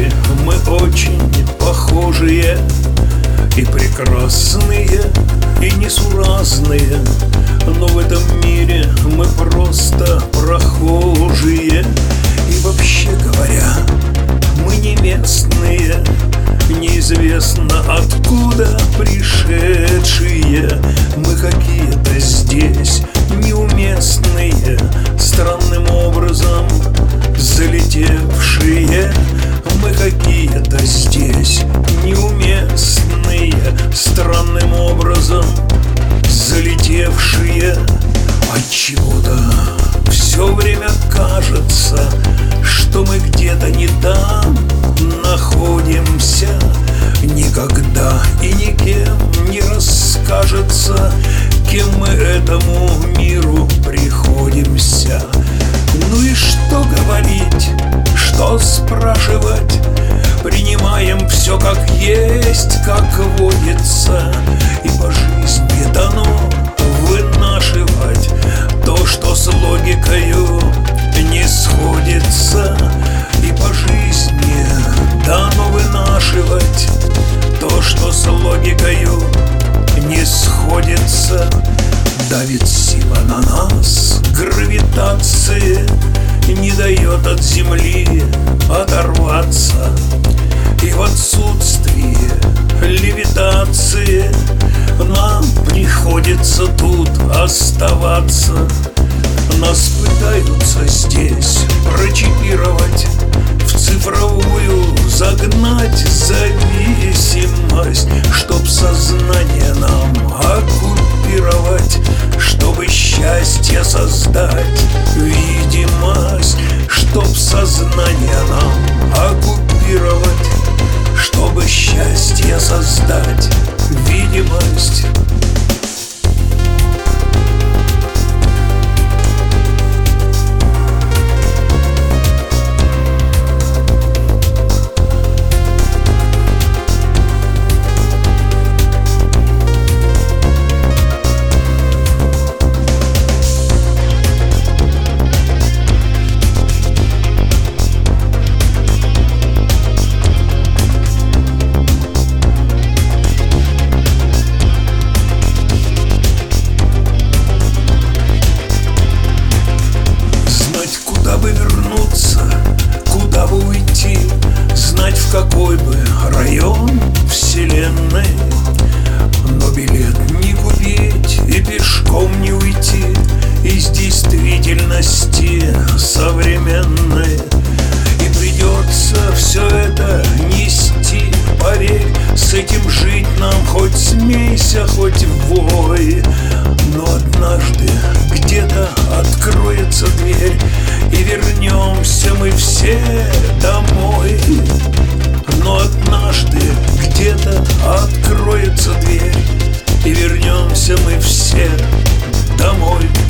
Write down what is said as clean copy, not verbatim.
мире мы очень похожие, и прекрасные, и несуразные, но в этом мире мы просто прохожие. И вообще говоря, мы не местные, неизвестно откуда пришедшие. Мы какие-то здесь неуместные, странным образом залетевшие. Мы какие-то здесь неуместные, странным образом залетевшие. Отчего-то все время кажется, что мы где-то не там находимся. Никогда и никем не расскажется, кем мы этому миру приходимся. Ну и что говорить, что спрашивать? Принимаем все как есть, как водится, и по жизни дано вынашивать то, что с логикою не сходится. И по жизни дано вынашивать то, что с логикою не сходится. Давит сила на нас, гравитация не дает от земли оторваться. И в отсутствии левитации нам приходится тут оставаться. Нас пытаются здесь прочипировать, в цифровую загнать зависимость, чтоб сознание нам оккупировать, чтобы счастье создать видимость, чтоб сознание нам оккупировать, чтобы счастье создать видимость. Куда бы уйти, знать, в какой бы район вселенной. Но билет не купить и пешком не уйти из действительности современной. И придется все это нести, поверь, с этим жить нам, хоть смейся, хоть вой. Но однажды где-то откроется дверь, и вернемся мы все домой. Но однажды где-то откроется дверь, и вернемся мы все домой.